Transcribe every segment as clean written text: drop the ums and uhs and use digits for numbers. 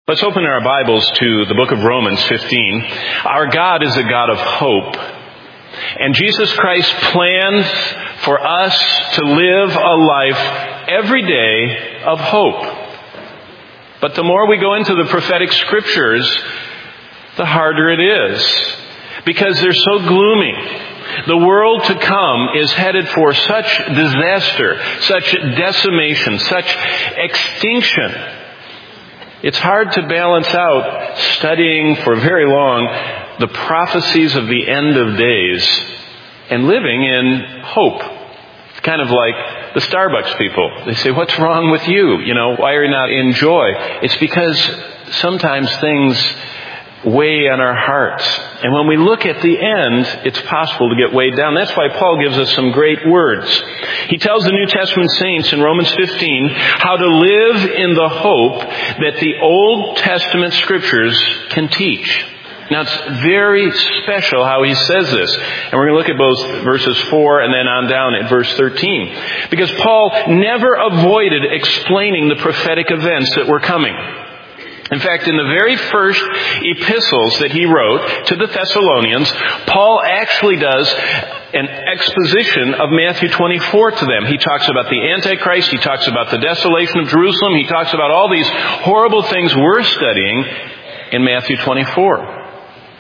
Let's open our Bibles to the book of Romans 15. Our God is a God of hope. And Jesus Christ plans for us to live a life every day of hope. But the more we go into the prophetic scriptures, the harder it is. Because they're so gloomy. The world to come is headed for such disaster, such decimation, such extinction. It's hard to balance out studying for very long the prophecies of the end of days and living in hope. It's kind of like the Starbucks people. They say, what's wrong with you? Why are you not in joy? It's because sometimes things weigh on our hearts. And when we look at the end, it's possible to get weighed down. That's why Paul gives us some great words. He tells the New Testament saints in Romans 15 how to live in the hope that the Old Testament scriptures can teach. Now, it's very special how he says this. And we're going to look at both verses 4 and then on down at verse 13. Because Paul never avoided explaining the prophetic events that were coming. In fact, in the very first epistles that he wrote to the Thessalonians, Paul actually does an exposition of Matthew 24 to them. He talks about the Antichrist. He talks about the desolation of Jerusalem. He talks about all these horrible things we're studying in Matthew 24.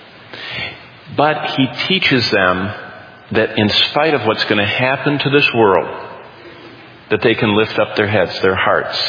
But he teaches them that in spite of what's going to happen to this world, that they can lift up their heads, their hearts,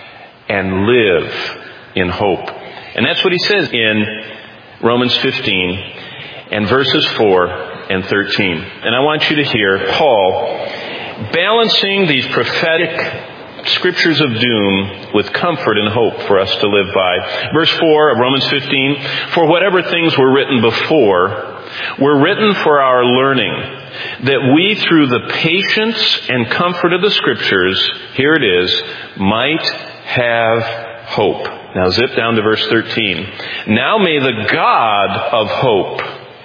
and live in hope. And that's what he says in Romans 15 and verses 4 and 13. And I want you to hear Paul balancing these prophetic scriptures of doom with comfort and hope for us to live by. Verse 4 of Romans 15, for whatever things were written before were written for our learning, that we through the patience and comfort of the scriptures, here it is, might have hope. Now zip down to verse 13. Now may the God of hope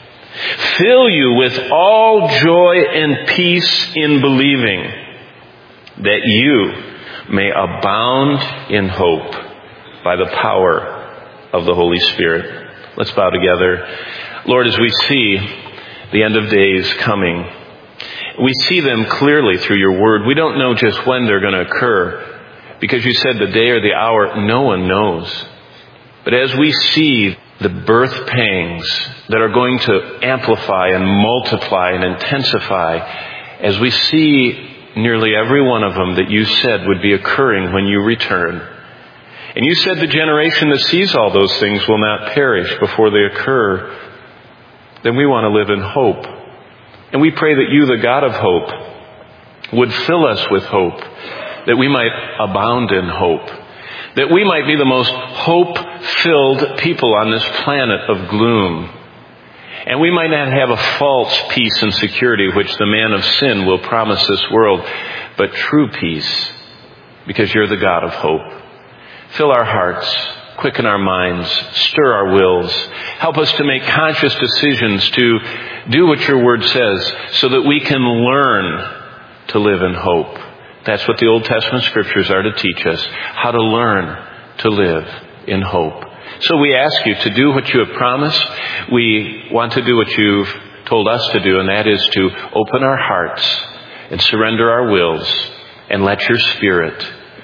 fill you with all joy and peace in believing, that you may abound in hope by the power of the Holy Spirit. Let's bow together. Lord, as we see the end of days coming, we see them clearly through your word. We don't know just when they're going to occur, because you said the day or the hour, no one knows. But as we see the birth pangs that are going to amplify and multiply and intensify, as we see nearly every one of them that you said would be occurring when you return. And you said the generation that sees all those things will not perish before they occur. Then we want to live in hope. And we pray that you, the God of hope, would fill us with hope, that we might abound in hope, that we might be the most hope-filled people on this planet of gloom, and we might not have a false peace and security which the man of sin will promise this world, but true peace, because you're the God of hope. Fill our hearts, quicken our minds, stir our wills, help us to make conscious decisions to do what your word says, so that we can learn to live in hope. That's what the Old Testament scriptures are to teach us, how to learn to live in hope. So we ask you to do what you have promised. We want to do what you've told us to do, and that is to open our hearts and surrender our wills and let your Spirit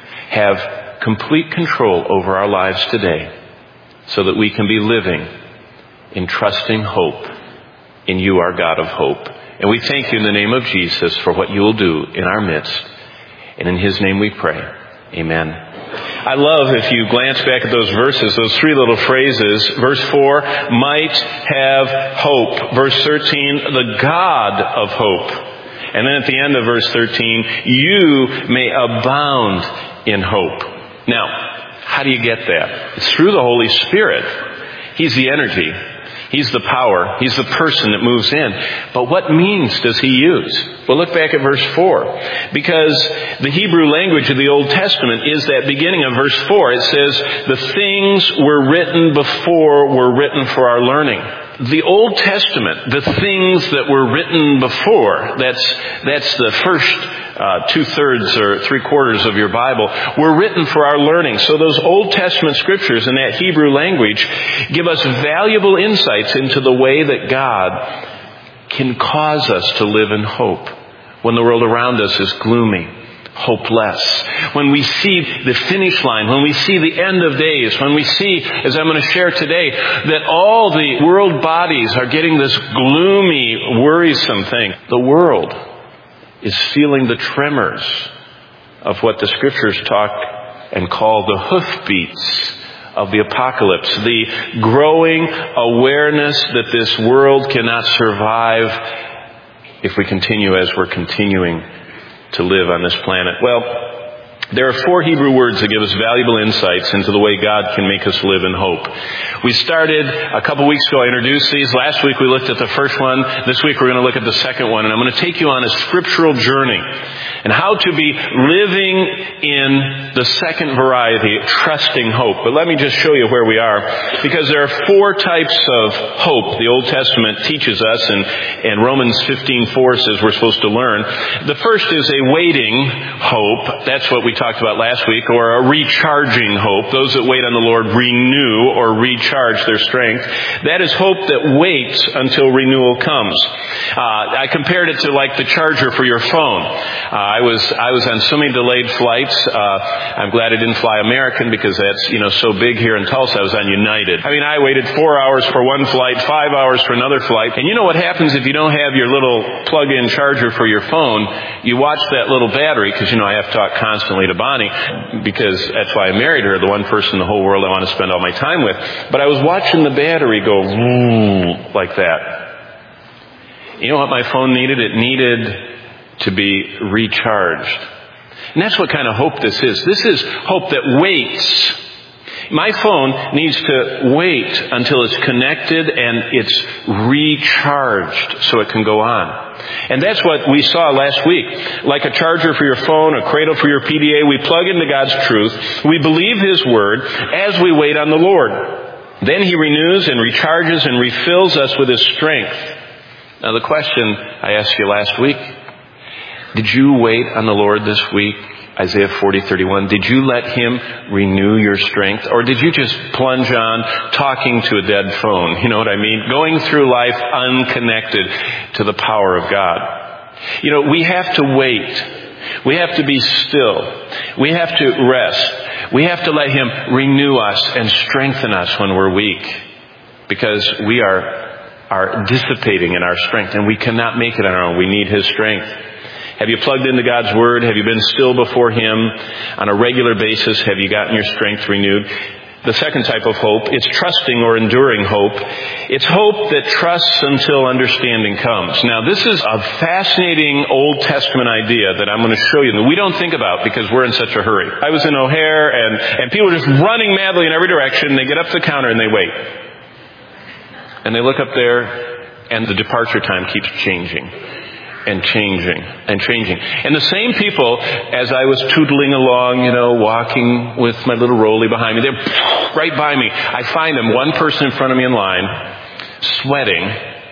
have complete control over our lives today, so that we can be living in trusting hope in you, our God of hope. And we thank you in the name of Jesus for what you will do in our midst. And in his name we pray. Amen. I love, if you glance back at those verses, those three little phrases. Verse 4, might have hope. Verse 13, the God of hope. And then at the end of verse 13, you may abound in hope. Now, how do you get that? It's through the Holy Spirit. He's the energy. He's the power. He's the person that moves in. But what means does he use? Well, look back at verse 4. Because the Hebrew language of the Old Testament is that beginning of verse 4. It says, the things were written before were written for our learning. The Old Testament, the things that were written before, that's the first 2/3 or 3/4 of your Bible, were written for our learning. So those Old Testament scriptures in that Hebrew language give us valuable insights into the way that God can cause us to live in hope when the world around us is gloomy, hopeless. When we see the finish line, when we see the end of days, when we see, as I'm going to share today, that all the world bodies are getting this gloomy, worrisome thing. The world is feeling the tremors of what the scriptures talk and call the hoofbeats of the apocalypse, the growing awareness that this world cannot survive if we continue as we're continuing to live on this planet. Well, there are 4 Hebrew words that give us valuable insights into the way God can make us live in hope. We started a couple weeks ago, I introduced these. Last week we looked at the first one. This week we're going to look at the second one. And I'm going to take you on a scriptural journey and how to be living in the second variety, trusting hope. But let me just show you where we are, because there are 4 types of hope the Old Testament teaches us, and Romans 15:4 says we're supposed to learn. The first is a waiting hope. That's what we talked about last week, or a recharging hope. Those that wait on the Lord renew or recharge their strength. That is hope that waits until renewal comes. I compared it to like the charger for your phone. I was on so many delayed flights. I'm glad I didn't fly American, because that's, so big here in Tulsa. I was on United. I mean, I waited 4 hours for one flight, 5 hours for another flight. And you know what happens if you don't have your little plug-in charger for your phone? You watch that little battery, because I have to talk constantly to Bonnie, because that's why I married her, the one person in the whole world I want to spend all my time with. But I was watching the battery go like that. You know what my phone needed? It needed to be recharged. And that's what kind of hope this is. This is hope that waits. My phone needs to wait until it's connected and it's recharged so it can go on. And that's what we saw last week. Like a charger for your phone, a cradle for your PDA, we plug into God's truth. We believe His Word as we wait on the Lord. Then He renews and recharges and refills us with His strength. Now the question I asked you last week, did you wait on the Lord this week? Isaiah 40:31. Did you let Him renew your strength? Or did you just plunge on talking to a dead phone? You know what I mean? Going through life unconnected to the power of God. We have to wait. We have to be still. We have to rest. We have to let Him renew us and strengthen us when we're weak. Because we are dissipating in our strength, and we cannot make it on our own. We need His strength. Have you plugged into God's Word? Have you been still before Him on a regular basis? Have you gotten your strength renewed? The second type of hope, it's trusting or enduring hope. It's hope that trusts until understanding comes. Now, this is a fascinating Old Testament idea that I'm going to show you that we don't think about because we're in such a hurry. I was in O'Hare, and people are just running madly in every direction. They get up to the counter and they wait. And they look up there, and the departure time keeps changing. And changing and changing. And the same people, as I was tootling along, walking with my little rolly behind me, they're right by me. I find them, one person in front of me in line, sweating.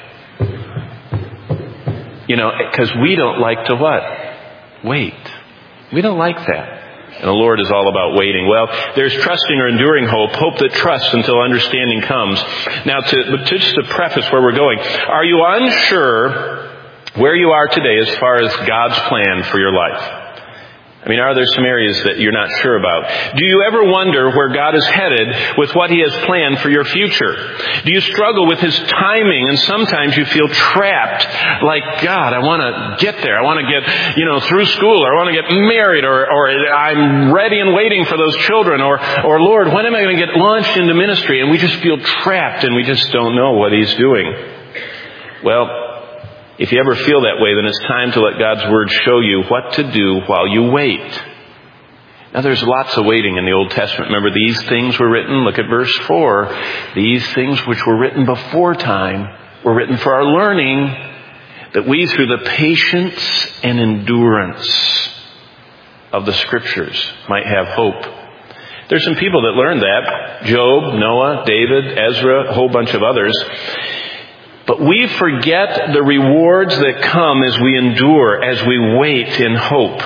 Because we don't like to what? Wait. We don't like that. And the Lord is all about waiting. Well, there's trusting or enduring hope that trusts until understanding comes. Now, just to preface where we're going, are you unsure where you are today as far as God's plan for your life? Are there some areas that you're not sure about? Do you ever wonder where God is headed with what He has planned for your future? Do you struggle with His timing, and sometimes you feel trapped, like, God, I want to get there. I want to get, through school, or I want to get married, or I'm ready and waiting for those children, or Lord, when am I going to get launched into ministry? And we just feel trapped, and we just don't know what He's doing. Well, if you ever feel that way, then it's time to let God's Word show you what to do while you wait. Now, there's lots of waiting in the Old Testament. Remember, these things were written, look at verse 4, these things which were written before time were written for our learning, that we, through the patience and endurance of the Scriptures, might have hope. There's some people that learned that. Job, Noah, David, Ezra, a whole bunch of others. But we forget the rewards that come as we endure, as we wait in hope.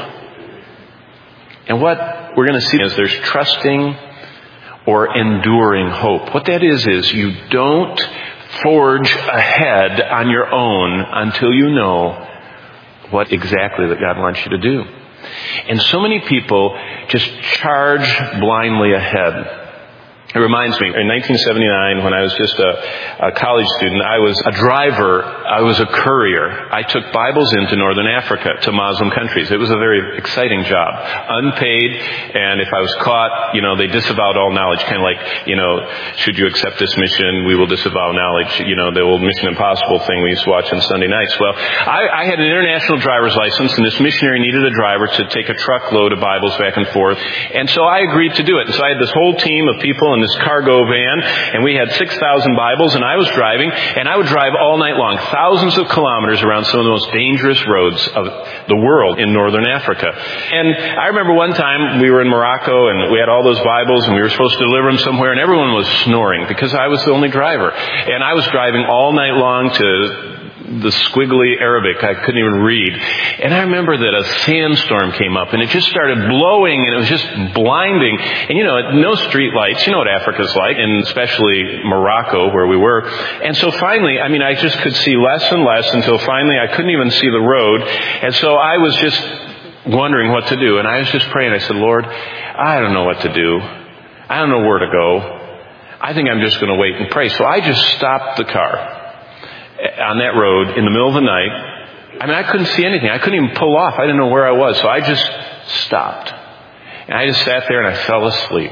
And what we're going to see is there's trusting or enduring hope. What that is you don't forge ahead on your own until you know what exactly that God wants you to do. And so many people just charge blindly ahead. It reminds me, in 1979, when I was just a college student, I was a driver, I was a courier. I took Bibles into Northern Africa, to Muslim countries. It was a very exciting job. Unpaid, and if I was caught, they disavowed all knowledge, kind of like, should you accept this mission, we will disavow knowledge. The old Mission Impossible thing we used to watch on Sunday nights. Well, I had an international driver's license, and this missionary needed a driver to take a truckload of Bibles back and forth. And so I agreed to do it. And so I had this whole team of people in this cargo van, and we had 6,000 Bibles, and I was driving, and I would drive all night long, thousands of kilometers around some of the most dangerous roads of the world in northern Africa. And I remember one time we were in Morocco, and we had all those Bibles, and we were supposed to deliver them somewhere, and everyone was snoring because I was the only driver. And I was driving all night long to the squiggly Arabic I couldn't even read. And I remember that a sandstorm came up, and it just started blowing, and it was just blinding. And no street lights. You know what Africa's like, and especially Morocco where we were. And so finally, I just could see less and less until finally I couldn't even see the road. And so I was just wondering what to do. And I was just praying. I said, Lord, I don't know what to do. I don't know where to go. I think I'm just going to wait and pray. So I just stopped the car on that road in the middle of the night. I couldn't see anything. I couldn't even pull off. I didn't know where I was. So I just stopped. And I just sat there and I fell asleep.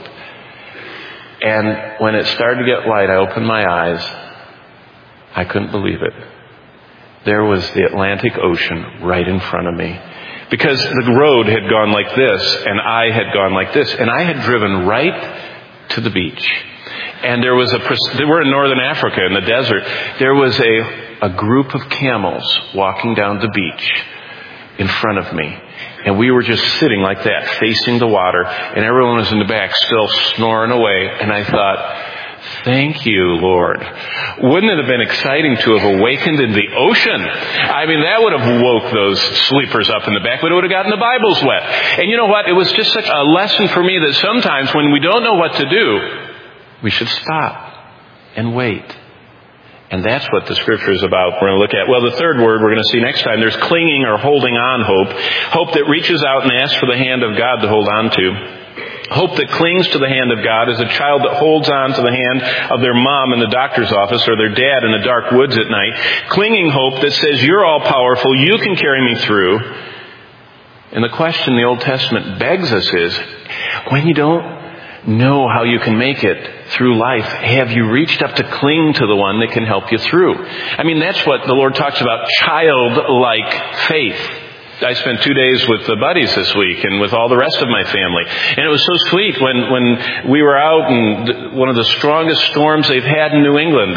And when it started to get light, I opened my eyes. I couldn't believe it. There was the Atlantic Ocean right in front of me. Because the road had gone like this, and I had gone like this. And I had driven right to the beach. And we're in northern Africa in the desert. There was a group of camels walking down the beach in front of me. And we were just sitting like that, facing the water. And everyone was in the back still snoring away. And I thought, thank you, Lord. Wouldn't it have been exciting to have awakened in the ocean? That would have woke those sleepers up in the back, but it would have gotten the Bibles wet. And you know what? It was just such a lesson for me that sometimes when we don't know what to do, we should stop and wait. And that's what the Scripture is about. We're going to look at, the third word we're going to see next time. There's clinging or holding on hope. Hope that reaches out and asks for the hand of God to hold on to. Hope that clings to the hand of God is a child that holds on to the hand of their mom in the doctor's office or their dad in the dark woods at night. Clinging hope that says, you're all powerful, you can carry me through. And the question the Old Testament begs us is, when you don't know how you can make it through life, have you reached up to cling to the one that can help you through? That's what the Lord talks about, childlike faith. I spent 2 days with the buddies this week and with all the rest of my family. And it was so sweet when we were out, and one of the strongest storms they've had in New England,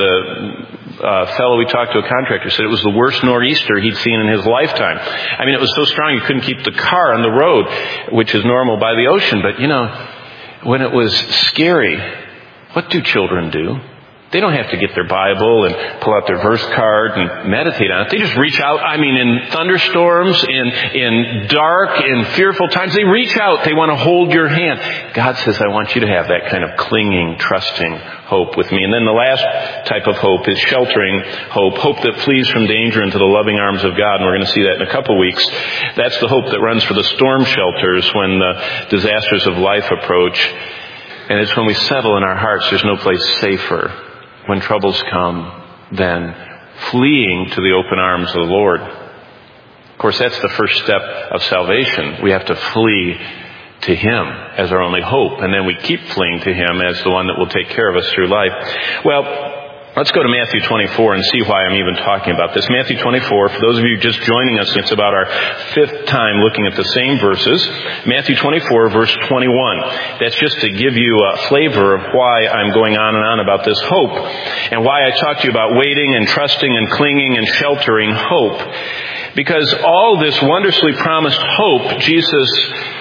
the fellow we talked to, a contractor, said it was the worst nor'easter he'd seen in his lifetime. It was so strong you couldn't keep the car on the road, which is normal by the ocean. But when it was scary, what do children do? They don't have to get their Bible and pull out their verse card and meditate on it. They just reach out. In thunderstorms, in dark, in fearful times, they reach out. They want to hold your hand. God says, I want you to have that kind of clinging, trusting hope with me. And then the last type of hope is sheltering hope. Hope that flees from danger into the loving arms of God. And we're going to see that in a couple weeks. That's the hope that runs for the storm shelters when the disasters of life approach. And it's when we settle in our hearts, there's no place safer when troubles come than fleeing to the open arms of the Lord. Of course, that's the first step of salvation. We have to flee to Him as our only hope, and then we keep fleeing to Him as the one that will take care of us through life. Let's go to Matthew 24 and see why I'm even talking about this. Matthew 24, for those of you just joining us, it's about our fifth time looking at the same verses. Matthew 24, verse 21. That's just to give you a flavor of why I'm going on and on about this hope, and why I talk to you about waiting and trusting and clinging and sheltering hope. Because all this wondrously promised hope, Jesus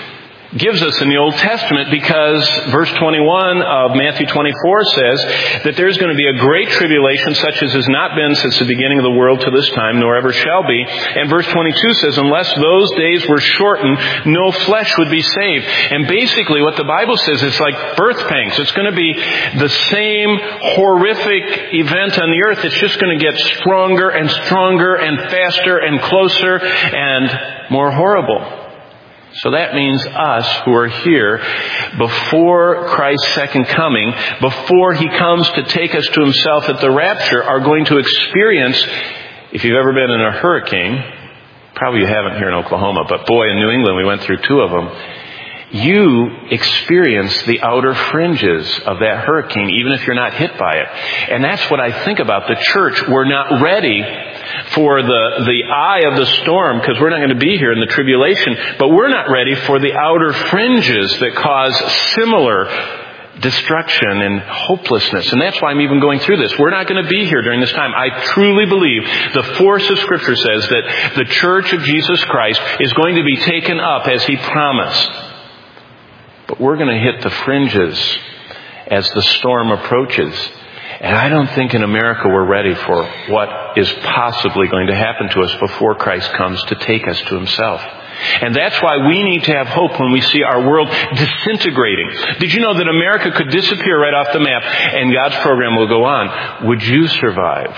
gives us in the Old Testament, because verse 21 of Matthew 24 says that there's going to be a great tribulation such as has not been since the beginning of the world to this time, nor ever shall be. And verse 22 says, unless those days were shortened, no flesh would be saved. And basically what the Bible says is like birth pangs. It's going to be the same horrific event on the earth. It's just going to get stronger and stronger and faster and closer and more horrible. So that means us who are here before Christ's second coming, before He comes to take us to Himself at the rapture, are going to experience, if you've ever been in a hurricane, probably you haven't here in Oklahoma, but boy, in New England we went through 2 of them. You experience the outer fringes of that hurricane, even if you're not hit by it. And that's what I think about the church. We're not ready for the eye of the storm, because we're not going to be here in the tribulation, but we're not ready for the outer fringes that cause similar destruction and hopelessness. And that's why I'm even going through this. We're not going to be here during this time. I truly believe the force of Scripture says that the church of Jesus Christ is going to be taken up as He promised. But we're going to hit the fringes as the storm approaches. And I don't think in America we're ready for what is possibly going to happen to us before Christ comes to take us to Himself. And that's why we need to have hope when we see our world disintegrating. Did you know that America could disappear right off the map and God's program will go on? Would you survive?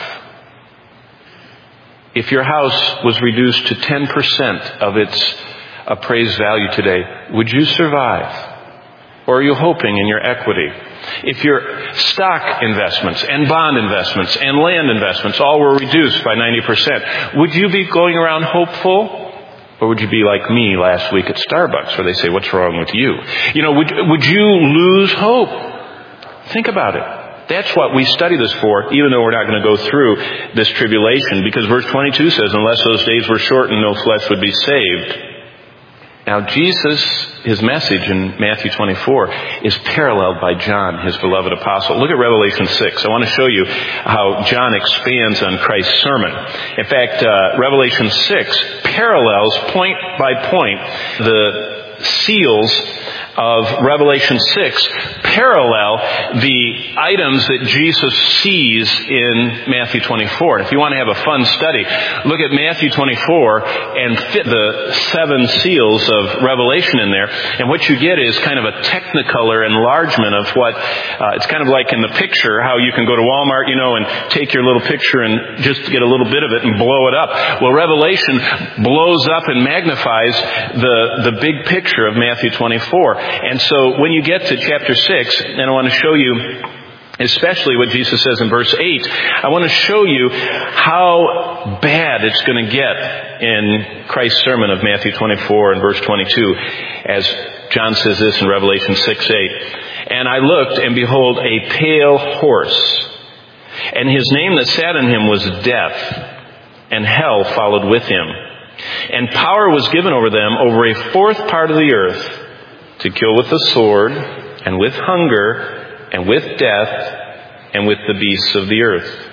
If your house was reduced to 10% of its appraised value today, would you survive? Or are you hoping in your equity? If your stock investments and bond investments and land investments all were reduced by 90%, would you be going around hopeful? Or would you be like me last week at Starbucks where they say, what's wrong with you? You know, would you lose hope? Think about it. That's what we study this for, even though we're not going to go through this tribulation, because verse 22 says, unless those days were shortened, no flesh would be saved. Now, Jesus, His message in Matthew 24 is paralleled by John, His beloved apostle. Look at Revelation 6. I want to show you how John expands on Christ's sermon. In fact, Revelation 6 parallels point by point the seals of Revelation 6 parallel the items that Jesus sees in Matthew 24. And if you want to have a fun study, look at Matthew 24 and fit the 7 seals of Revelation in there. And what you get is kind of a technicolor enlargement of what, it's kind of like in the picture, how you can go to Walmart, and take your little picture and just get a little bit of it and blow it up. Well, Revelation blows up and magnifies the big picture of Matthew 24. And so when you get to chapter 6, and I want to show you especially what Jesus says in verse 8, I want to show you how bad it's going to get in Christ's sermon of Matthew 24 and verse 22, as John says this in Revelation 6:8. And I looked, and behold, a pale horse, and his name that sat on him was Death, and hell followed with him. And power was given over them over a fourth part of the earth, to kill with the sword, and with hunger, and with death, and with the beasts of the earth.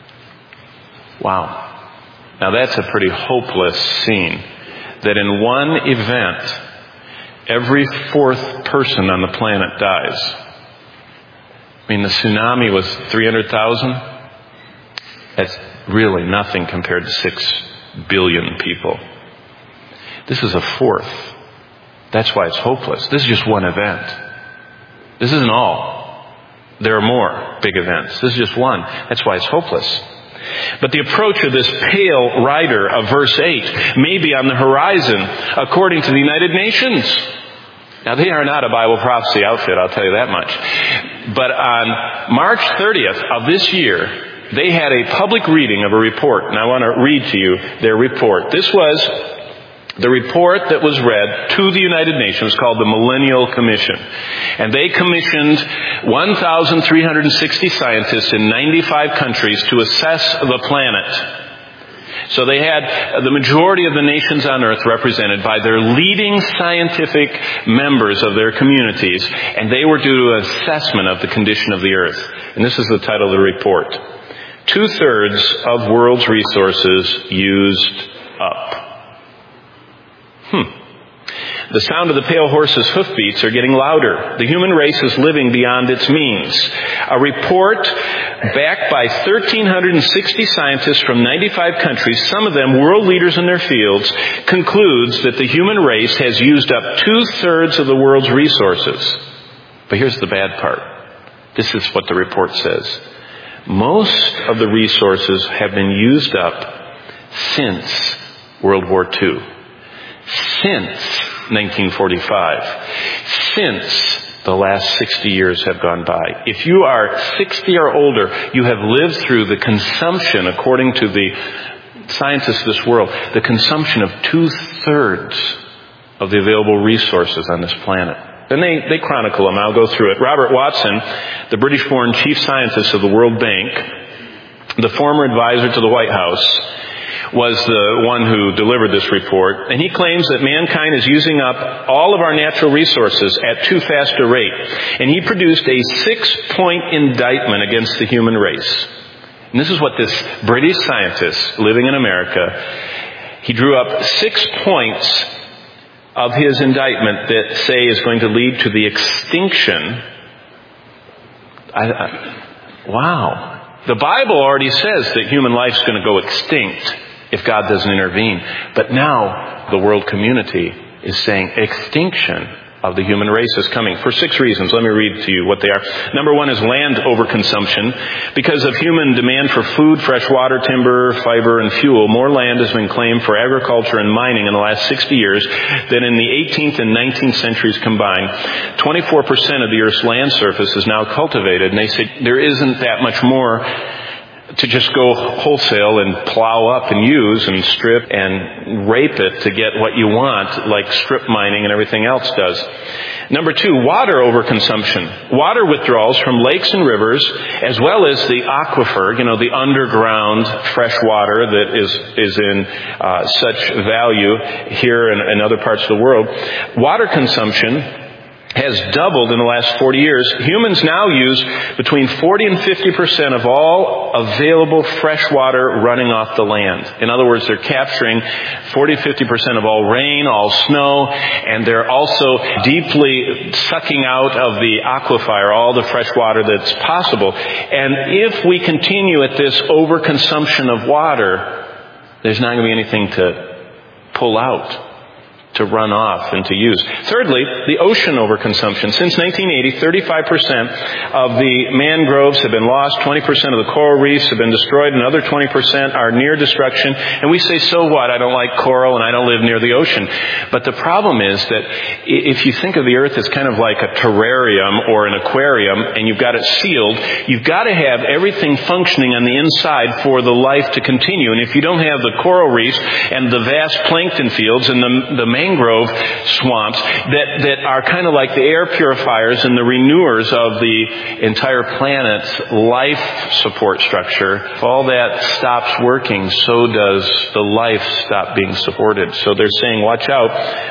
Wow. Now that's a pretty hopeless scene. That in one event, every 4th person on the planet dies. I mean, the tsunami was 300,000. That's really nothing compared to 6 billion people. This is a 4th. That's why it's hopeless. This is just one event. This isn't all. There are more big events. This is just one. That's why it's hopeless. But the approach of this pale rider of verse 8 may be on the horizon according to the United Nations. Now, they are not a Bible prophecy outfit, I'll tell you that much. But on March 30th of this year, they had a public reading of a report. And I want to read to you their report. This was the report that was read to the United Nations, called the Millennial Commission. And they commissioned 1,360 scientists in 95 countries to assess the planet. So they had the majority of the nations on earth represented by their leading scientific members of their communities, and they were due an assessment of the condition of the earth. And this is the title of the report. 2/3 of world's resources used up. The sound of the pale horse's hoofbeats are getting louder. The human race is living beyond its means. A report backed by 1,360 scientists from 95 countries, some of them world leaders in their fields, concludes that the human race has used up 2/3 of the world's resources. But here's the bad part. This is what the report says. Most of the resources have been used up since World War II. Since 1945. Since the last 60 years have gone by. If you are 60 or older, you have lived through the consumption, according to the scientists of this world, the consumption of 2/3 of the available resources on this planet. Then they chronicle them. I'll go through it. Robert Watson, the British-born chief scientist of the World Bank, the former advisor to the White House, was the one who delivered this report. And he claims that mankind is using up all of our natural resources at too fast a rate. And he produced a 6-point indictment against the human race. And this is what this British scientist living in America, he drew up 6 points of his indictment that say is going to lead to the extinction. Wow. The Bible already says that human life's going to go extinct if God doesn't intervene. But now the world community is saying extinction of the human race is coming for 6 reasons. Let me read to you what they are. Number 1 is land overconsumption. Because of human demand for food, fresh water, timber, fiber, and fuel, more land has been claimed for agriculture and mining in the last 60 years than in the 18th and 19th centuries combined. 24% of the Earth's land surface is now cultivated, and they say there isn't that much more to just go wholesale and plow up and use and strip and rape it to get what you want, like strip mining and everything else does. Number 2, water overconsumption. Water withdrawals from lakes and rivers, as well as the aquifer, the underground fresh water that is in such value here and in other parts of the world. Water consumption has doubled in the last 40 years. Humans now use between 40 and 50% of all available fresh water running off the land. In other words, they're capturing 40 to 50% of all rain, all snow, and they're also deeply sucking out of the aquifer all the fresh water that's possible. And if we continue at this overconsumption of water, there's not going to be anything to pull out, to run off and to use. Thirdly, the ocean overconsumption. Since 1980, 35% of the mangroves have been lost, 20% of the coral reefs have been destroyed, another 20% are near destruction. And we say, so what? I don't like coral and I don't live near the ocean. But the problem is that if you think of the earth as kind of like a terrarium or an aquarium and you've got it sealed, you've got to have everything functioning on the inside for the life to continue. And if you don't have the coral reefs and the vast plankton fields and the mangrove swamps that are kind of like the air purifiers and the renewers of the entire planet's life support structure, if all that stops working, so does the life stop being supported. So they're saying, watch out,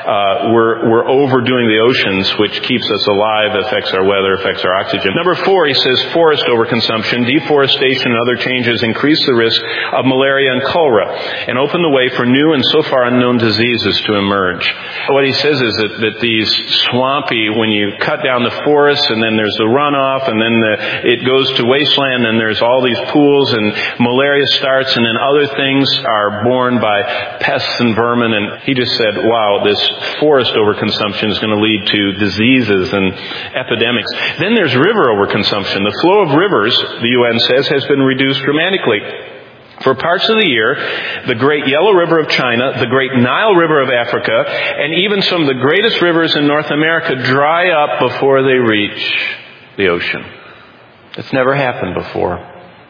we're overdoing the oceans, which keeps us alive, affects our weather, affects our oxygen. Number 4, he says, forest overconsumption. Deforestation and other changes increase the risk of malaria and cholera and open the way for new and so far unknown diseases to emerge. What he says is that these swampy, when you cut down the forests and then there's the runoff and then it goes to wasteland and there's all these pools and malaria starts and then other things are borne by pests and vermin. And he just said, wow, this forest overconsumption is going to lead to diseases and epidemics. Then there's river overconsumption. The flow of rivers, the UN says, has been reduced dramatically. For parts of the year, the Great Yellow River of China, the Great Nile River of Africa, and even some of the greatest rivers in North America dry up before they reach the ocean. It's never happened before.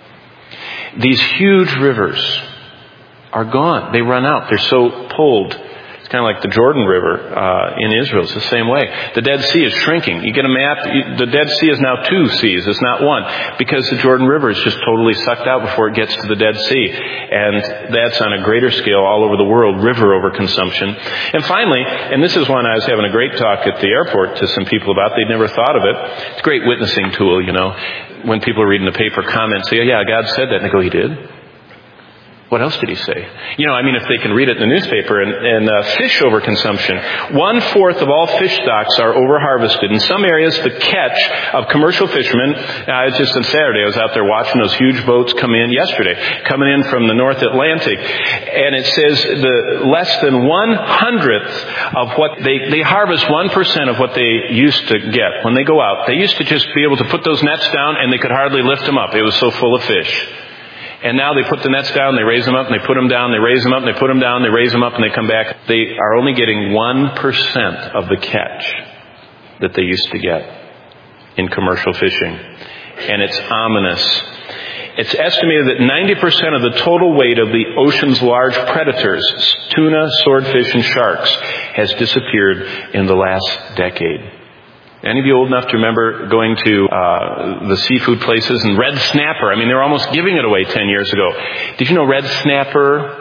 These huge rivers are gone. They run out. They're so pulled. It's kind of like the Jordan River in Israel. It's the same way. The Dead Sea is shrinking. You get a map. The Dead Sea is now 2 seas. It's not 1. Because the Jordan River is just totally sucked out before it gets to the Dead Sea. And that's on a greater scale all over the world, river overconsumption. And finally, and this is one I was having a great talk at the airport to some people about. They'd never thought of it. It's a great witnessing tool, When people are reading the paper comments, say, yeah, God said that. And they go, He did? What else did he say? If they can read it in the newspaper, and fish overconsumption. 1/4 of all fish stocks are overharvested. In some areas, the catch of commercial fishermen, it's just on Saturday, I was out there watching those huge boats coming in from the North Atlantic. And it says the less than 1/100th of what they harvest 1% of what they used to get when they go out. They used to just be able to put those nets down and they could hardly lift them up. It was so full of fish. And now they put the nets down, they raise them up, and they put them down, they raise them up, and they put them down, they raise them up, and they come back. They are only getting 1% of the catch that they used to get in commercial fishing. And it's ominous. It's estimated that 90% of the total weight of the ocean's large predators, tuna, swordfish, and sharks, has disappeared in the last decade. Any of you old enough to remember going to the seafood places and red snapper? They were almost giving it away 10 years ago. Did you know red snapper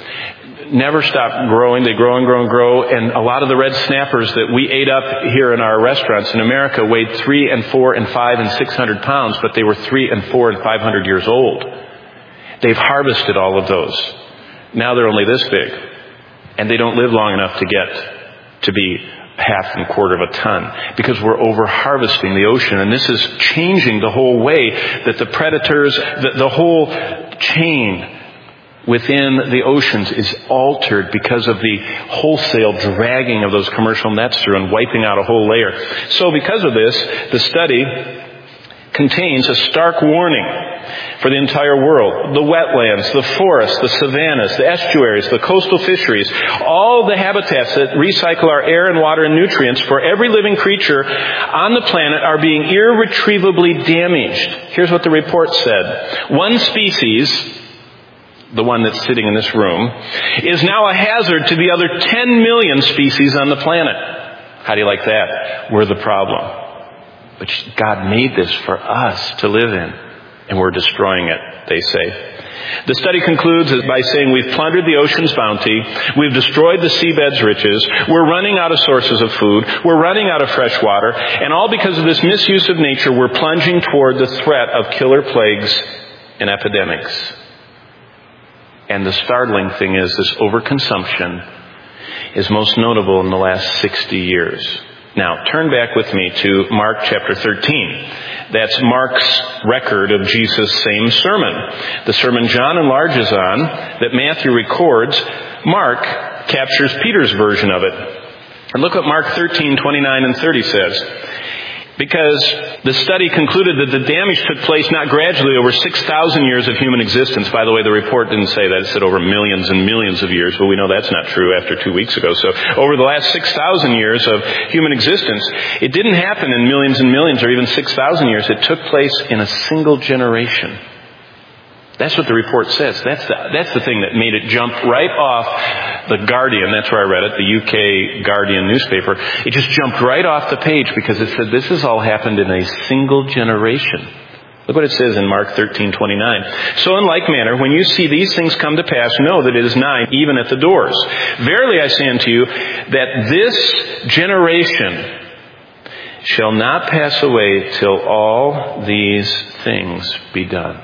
never stop growing? They grow and grow and grow. And a lot of the red snappers that we ate up here in our restaurants in America weighed 3 and 4 and 5 and 600 pounds, but they were 3 and 4 and 500 years old. They've harvested all of those. Now they're only this big. And they don't live long enough to get to be 1/2 and 1/4 of a ton, because we're over harvesting the ocean. And this is changing the whole way that the predators, the whole chain within the oceans is altered because of the wholesale dragging of those commercial nets through and wiping out a whole layer. So because of this, the study contains a stark warning for the entire world. The wetlands, the forests, the savannas, the estuaries, the coastal fisheries, all the habitats that recycle our air and water and nutrients for every living creature on the planet are being irretrievably damaged. Here's what the report said. One species, the one that's sitting in this room, is now a hazard to the other 10 million species on the planet. How do you like that? We're the problem. But God made this for us to live in, and we're destroying it, they say. The study concludes by saying we've plundered the ocean's bounty, we've destroyed the seabed's riches, we're running out of sources of food, we're running out of fresh water, and all because of this misuse of nature, we're plunging toward the threat of killer plagues and epidemics. And the startling thing is this overconsumption is most notable in the last 60 years. Now, turn back with me to Mark chapter 13. That's Mark's record of Jesus' same sermon. The sermon John enlarges on, that Matthew records, Mark captures Peter's version of it. And look what Mark 13:29 and 30 says. Because the study concluded that the damage took place not gradually over 6,000 years of human existence. By the way, the report didn't say that. It said over millions and millions of years. But we know that's not true after 2 weeks ago. So over the last 6,000 years of human existence, it didn't happen in millions and millions or even 6,000 years. It took place in a single generation. That's what the report says. That's the thing that made it jump right off the Guardian. That's where I read it, the UK Guardian newspaper. It just jumped right off the page because it said this has all happened in a single generation. Look what it says in Mark 13:29. So in like manner, when you see these things come to pass, know that it is nigh, even at the doors. Verily I say unto you, that this generation shall not pass away till all these things be done.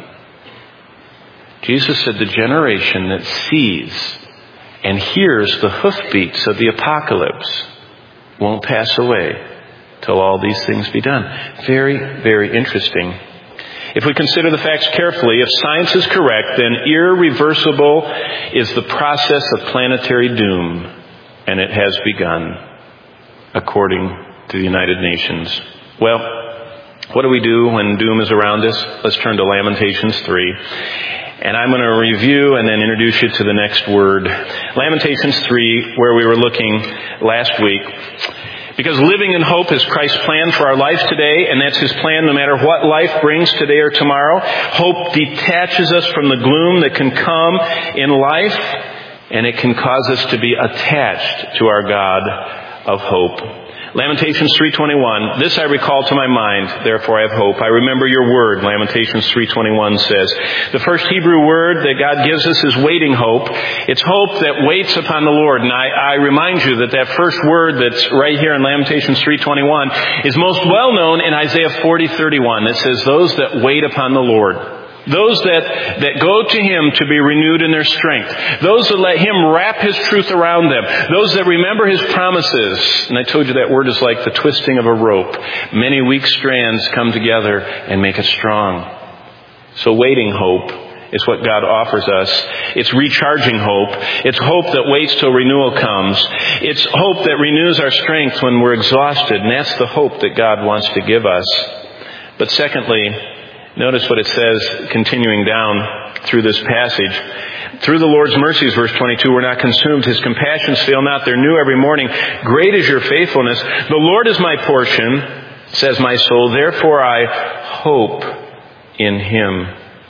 Jesus said the generation that sees and hears the hoofbeats of the apocalypse won't pass away till all these things be done. Very, very interesting. If we consider the facts carefully, if science is correct, then irreversible is the process of planetary doom, and it has begun, according to the United Nations. Well, what do we do when doom is around us? Let's turn to Lamentations 3. And I'm going to review and then introduce you to the next word. Lamentations 3, where we were looking last week. Because living in hope is Christ's plan for our life today, and that's His plan no matter what life brings today or tomorrow. Hope detaches us from the gloom that can come in life, and it can cause us to be attached to our God of hope. Lamentations 3:21, this I recall to my mind, therefore I have hope. I remember your word, Lamentations 3:21 says. The first Hebrew word that God gives us is waiting hope. It's hope that waits upon the Lord. And I remind you that first word that's right here in Lamentations 3:21 is most well known in Isaiah 40:31. It says, those that wait upon the Lord. Those that go to Him to be renewed in their strength. Those that let Him wrap His truth around them. Those that remember His promises. And I told you that word is like the twisting of a rope. Many weak strands come together and make it strong. So waiting hope is what God offers us. It's recharging hope. It's hope that waits till renewal comes. It's hope that renews our strength when we're exhausted. And that's the hope that God wants to give us. But secondly, notice what it says continuing down through this passage. Through the Lord's mercies, verse 22, we're not consumed. His compassions fail not. They're new every morning. Great is your faithfulness. The Lord is my portion, says my soul. Therefore I hope in Him.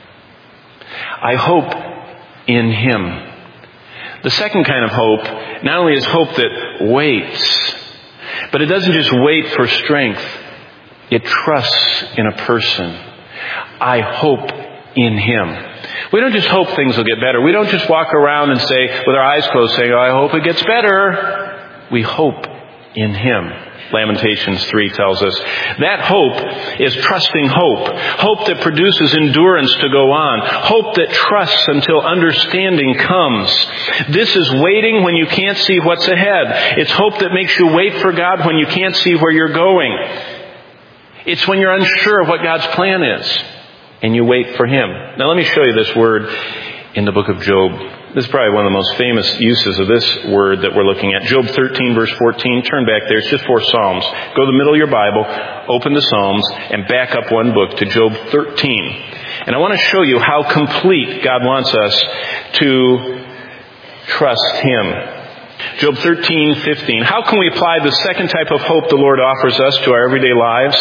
I hope in Him. The second kind of hope not only is hope that waits, but it doesn't just wait for strength. It trusts in a person. I hope in Him. We don't just hope things will get better. We don't just walk around and say, with our eyes closed, saying, I hope it gets better. We hope in Him. Lamentations 3 tells us. That hope is trusting hope. Hope that produces endurance to go on. Hope that trusts until understanding comes. This is waiting when you can't see what's ahead. It's hope that makes you wait for God when you can't see where you're going. It's when you're unsure of what God's plan is. And you wait for Him. Now let me show you this word in the book of Job. This is probably one of the most famous uses of this word that we're looking at. Job 13, verse 14. Turn back there. It's just 4 Psalms. Go to the middle of your Bible, open the Psalms, and back up one book to Job 13. And I want to show you how complete God wants us to trust Him. Job 13, 15. How can we apply the second type of hope the Lord offers us to our everyday lives?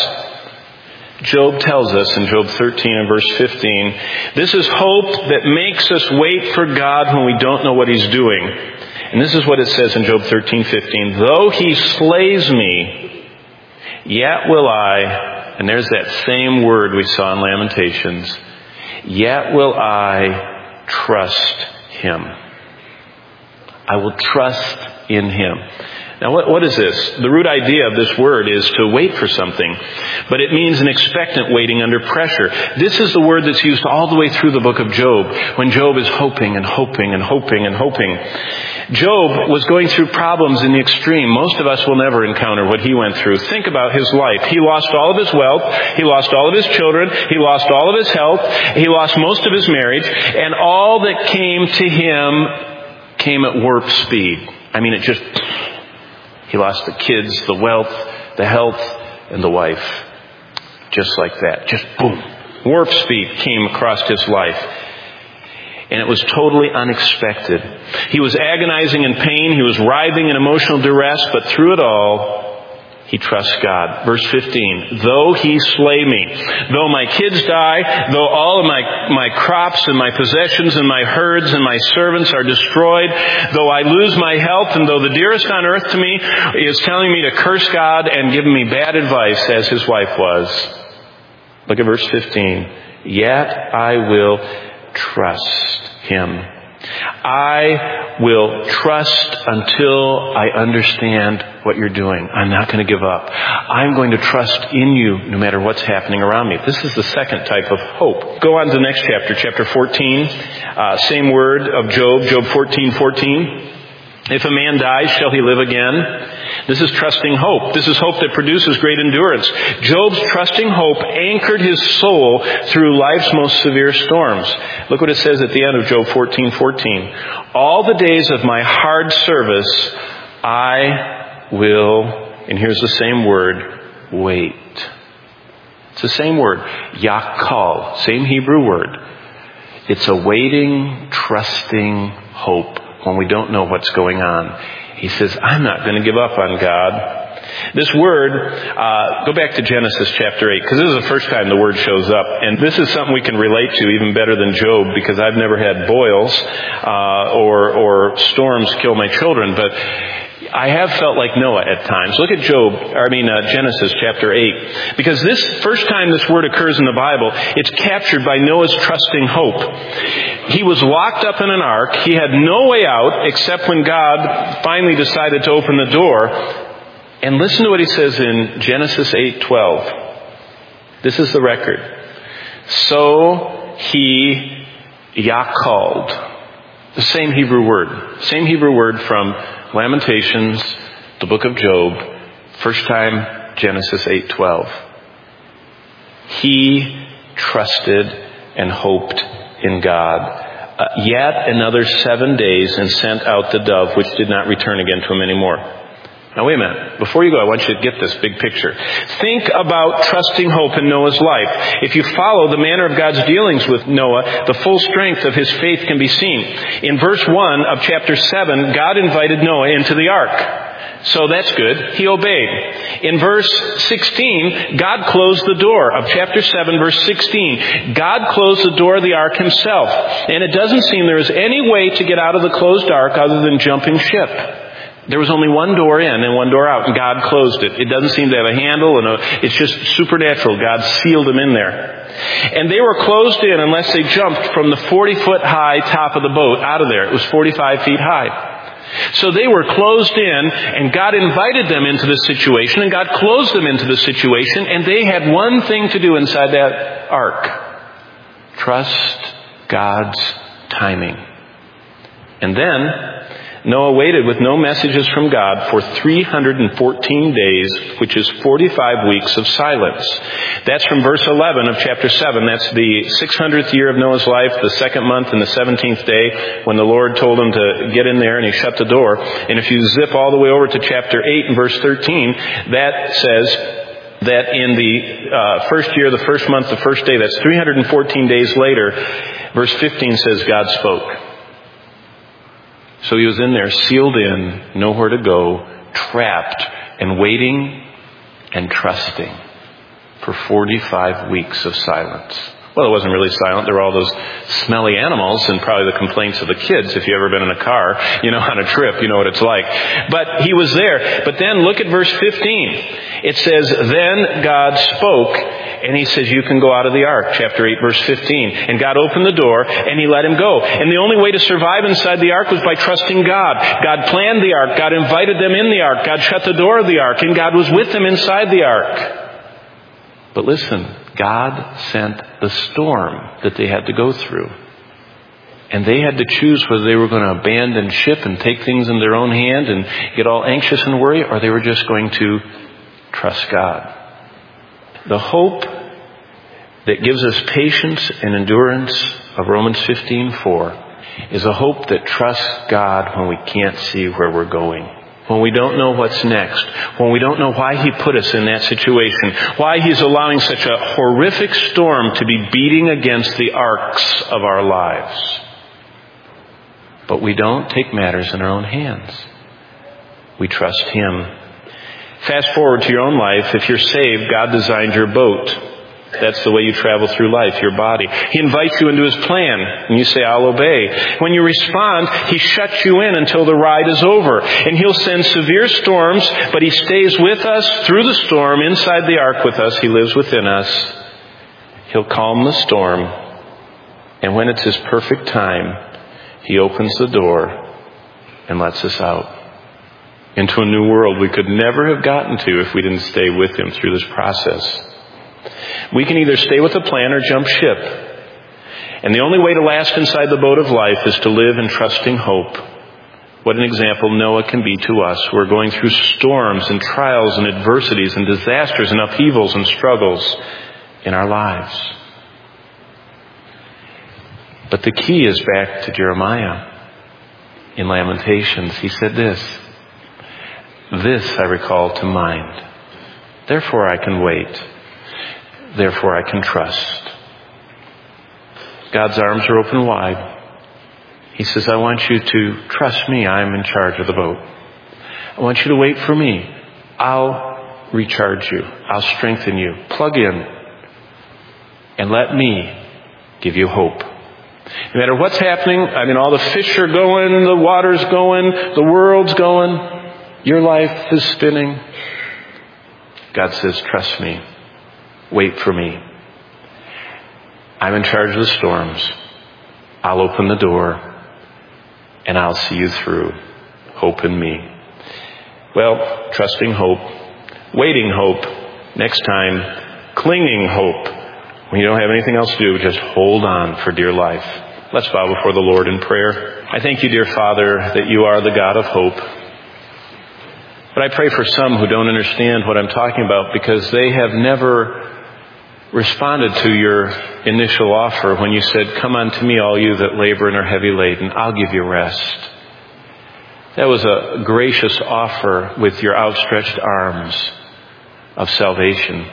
Job tells us in Job 13 and verse 15, this is hope that makes us wait for God when we don't know what He's doing. And this is what it says in Job 13, 15. Though He slays me, yet will I, and there's that same word we saw in Lamentations, yet will I trust Him. I will trust in Him. Now, what is this? The root idea of this word is to wait for something, but it means an expectant waiting under pressure. This is the word that's used all the way through the book of Job, when Job is hoping and hoping and hoping and hoping. Job was going through problems in the extreme. Most of us will never encounter what he went through. Think about his life. He lost all of his wealth. He lost all of his children. He lost all of his health. He lost most of his marriage. And all that came to him came at warp speed. I mean, he lost the kids, the wealth, the health, and the wife. Just like that. Just boom. Warp speed came across his life. And it was totally unexpected. He was agonizing in pain. He was writhing in emotional duress. But through it all, he trusts God. Verse 15. Though He slay me, though my kids die, though all of my crops and my possessions and my herds and my servants are destroyed, though I lose my health, and though the dearest on earth to me is telling me to curse God and giving me bad advice as his wife was. Look at verse 15. Yet I will trust Him. I will trust until I understand what you're doing. I'm not going to give up. I'm going to trust in you no matter what's happening around me. This is the second type of hope. Go on to the next chapter, chapter 14. Same word of Job, Job 14:14. If a man dies, shall he live again? This is trusting hope. This is hope that produces great endurance. Job's trusting hope anchored his soul through life's most severe storms. Look what it says at the end of Job 14:14. All the days of my hard service, I will, and here's the same word, wait. It's the same word, yakal, same Hebrew word. It's a waiting, trusting hope when we don't know what's going on. He says, I'm not going to give up on God. This word, go back to Genesis chapter 8, because this is the first time the word shows up. And this is something we can relate to even better than Job, because I've never had boils or storms kill my children. But I have felt like Noah at times. Look at Genesis chapter 8. Because this first time this word occurs in the Bible, it's captured by Noah's trusting hope. He was locked up in an ark. He had no way out except when God finally decided to open the door. And listen to what he says in Genesis 8:12. This is the record. So He yakalled. The same Hebrew word from Lamentations, the book of Job, first time Genesis 8:12. He trusted and hoped in God. Yet another 7 days, and sent out the dove, which did not return again to him anymore. Now wait a minute. Before you go, I want you to get this big picture. Think about trusting hope in Noah's life. If you follow the manner of God's dealings with Noah, the full strength of his faith can be seen. In verse 1 of chapter 7, God invited Noah into the ark. So that's good. He obeyed. In verse 16, God closed the door of chapter 7, verse 16. God closed the door of the ark himself. And it doesn't seem there is any way to get out of the closed ark other than jumping ship. There was only one door in and one door out, and God closed it. It doesn't seem to have a handle, and it's just supernatural. God sealed them in there. And they were closed in unless they jumped from the 40-foot high top of the boat out of there. It was 45 feet high. So they were closed in, and God invited them into the situation, and God closed them into the situation, and they had one thing to do inside that ark. Trust God's timing. And then Noah waited with no messages from God for 314 days, which is 45 weeks of silence. That's from verse 11 of chapter 7. That's the 600th year of Noah's life, the second month and the 17th day, when the Lord told him to get in there and he shut the door. And if you zip all the way over to chapter 8 and verse 13, that says that in the first year, the first month, the first day, that's 314 days later, verse 15 says God spoke. So he was in there, sealed in, nowhere to go, trapped, and waiting and trusting for 45 weeks of silence. Well, it wasn't really silent. There were all those smelly animals and probably the complaints of the kids. If you've ever been in a car, on a trip, you know what it's like. But he was there. But then look at verse 15. It says, then God spoke, and he says, you can go out of the ark, chapter 8, verse 15. And God opened the door, and he let him go. And the only way to survive inside the ark was by trusting God. God planned the ark. God invited them in the ark. God shut the door of the ark, and God was with them inside the ark. But listen, God sent the storm that they had to go through. And they had to choose whether they were going to abandon ship and take things in their own hand and get all anxious and worry, or they were just going to trust God. The hope that gives us patience and endurance of Romans 15:4 is a hope that trusts God when we can't see where we're going. When we don't know what's next, when we don't know why He put us in that situation, why He's allowing such a horrific storm to be beating against the arcs of our lives. But we don't take matters in our own hands. We trust Him. Fast forward to your own life. If you're saved, God designed your boat. That's the way you travel through life, your body. He invites you into His plan, and you say, I'll obey. When you respond, He shuts you in until the ride is over. And He'll send severe storms, but He stays with us through the storm, inside the ark with us. He lives within us. He'll calm the storm. And when it's His perfect time, He opens the door and lets us out into a new world we could never have gotten to if we didn't stay with Him through this process. We can either stay with the plan or jump ship. And the only way to last inside the boat of life is to live in trusting hope. What an example Noah can be to us. We're going through storms and trials and adversities and disasters and upheavals and struggles in our lives. But the key is back to Jeremiah in Lamentations. He said this I recall to mind. Therefore I can wait. Therefore I can trust. God's arms are open wide. He says, I want you to trust me. I'm in charge of the boat. I want you to wait for me. I'll recharge you. I'll strengthen you. Plug in. And let me give you hope. No matter what's happening, all the fish are going, the water's going, the world's going, your life is spinning. God says, trust me. Wait for me. I'm in charge of the storms. I'll open the door and I'll see you through. Hope in me. Well, trusting hope, waiting hope, next time, clinging hope, When you don't have anything else to do, just hold on for dear life. Let's bow before the Lord in prayer. I thank you, dear Father, that you are the God of hope. But I pray for some who don't understand what I'm talking about because they have never responded to your initial offer when you said, "Come unto me, all you that labor and are heavy laden. I'll give you rest." That was a gracious offer with your outstretched arms of salvation.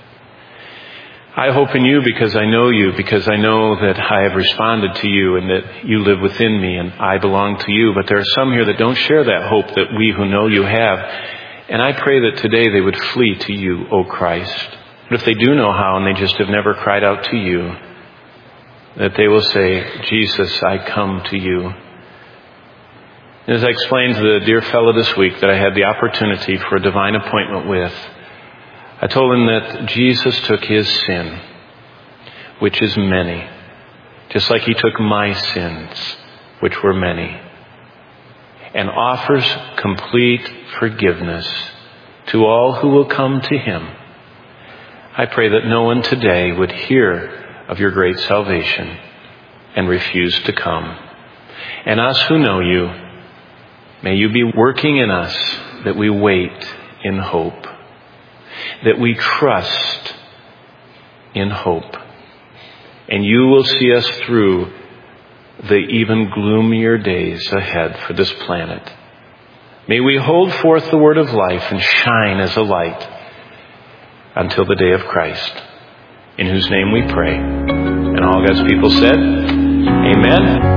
I hope in you because I know you, because I know that I have responded to you and that you live within me and I belong to you. But there are some here that don't share that hope that we who know you have. And I pray that today they would flee to you, O Christ. But if they do know how and they just have never cried out to you, that they will say, "Jesus, I come to you." And as I explained to the dear fellow this week that I had the opportunity for a divine appointment with, I told him that Jesus took his sin, which is many, just like he took my sins, which were many, and offers complete forgiveness to all who will come to him. I pray that no one today would hear of your great salvation and refuse to come. And us who know you, may you be working in us that we wait in hope, that we trust in hope. And you will see us through the even gloomier days ahead for this planet. May we hold forth the word of life and shine as a light until the day of Christ, in whose name we pray. And all God's people said, Amen.